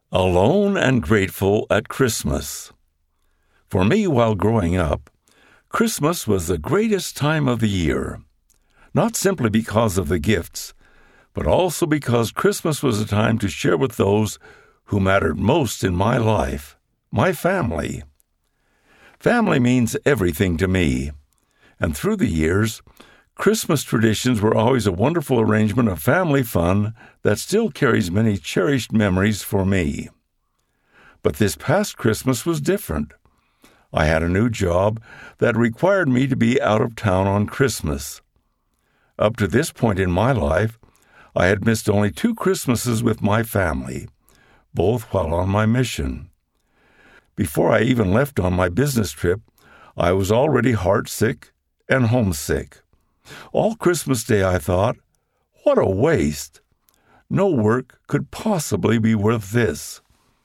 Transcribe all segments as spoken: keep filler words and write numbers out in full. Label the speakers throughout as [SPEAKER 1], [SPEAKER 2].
[SPEAKER 1] Alone and grateful at Christmas. For me, while growing up, Christmas was the greatest time of the year. Not simply because of the gifts, but also because Christmas was a time to share with those who mattered most in my life, my family. Family means everything to me, and through the years, Christmas traditions were always a wonderful arrangement of family fun that still carries many cherished memories for me. But this past Christmas was different. I had a new job that required me to be out of town on Christmas. Up to this point in my life, I had missed only two Christmases with my family, both while on my mission. Before I even left on my business trip, I was already heartsick and homesick. All Christmas Day I thought, what a waste! No work could possibly be worth this.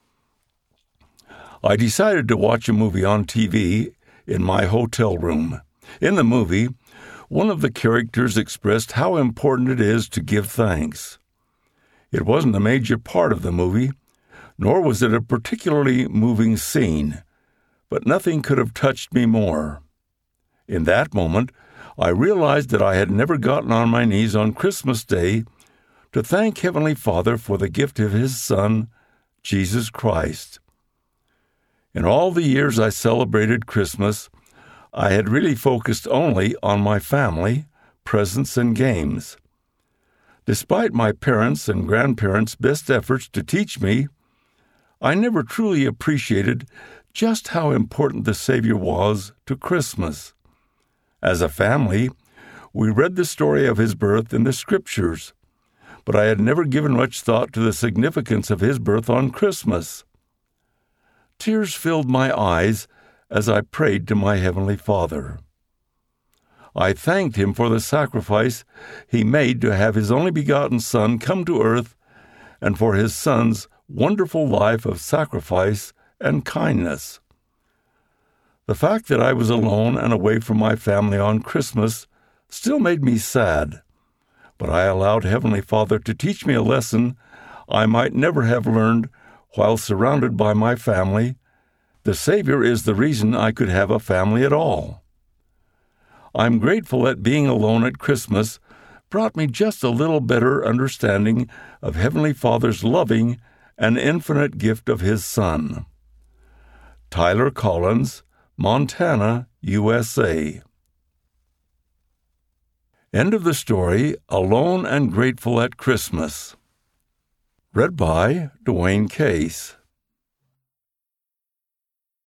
[SPEAKER 1] I decided to watch a movie on T V in my hotel room. In the movie, one of the characters expressed how important it is to give thanks. It wasn't a major part of the movie, nor was it a particularly moving scene, but nothing could have touched me more. In that moment, I realized that I had never gotten on my knees on Christmas Day to thank Heavenly Father for the gift of His Son, Jesus Christ. In all the years I celebrated Christmas, I had really focused only on my family, presents, and games. Despite my parents' and grandparents' best efforts to teach me, I never truly appreciated just how important the Savior was to Christmas. As a family, we read the story of His birth in the Scriptures, but I had never given much thought to the significance of His birth on Christmas. Tears filled my eyes as I prayed to my Heavenly Father. I thanked Him for the sacrifice He made to have His only begotten Son come to earth and for His Son's wonderful life of sacrifice and kindness. The fact that I was alone and away from my family on Christmas still made me sad, but I allowed Heavenly Father to teach me a lesson I might never have learned while surrounded by my family. The Savior is the reason I could have a family at all. I'm grateful that being alone at Christmas brought me just a little better understanding of Heavenly Father's loving and infinite gift of His Son. Tyler Collins, Montana, U S A. End of the story, Alone and Grateful at Christmas. Read by Dwayne Case.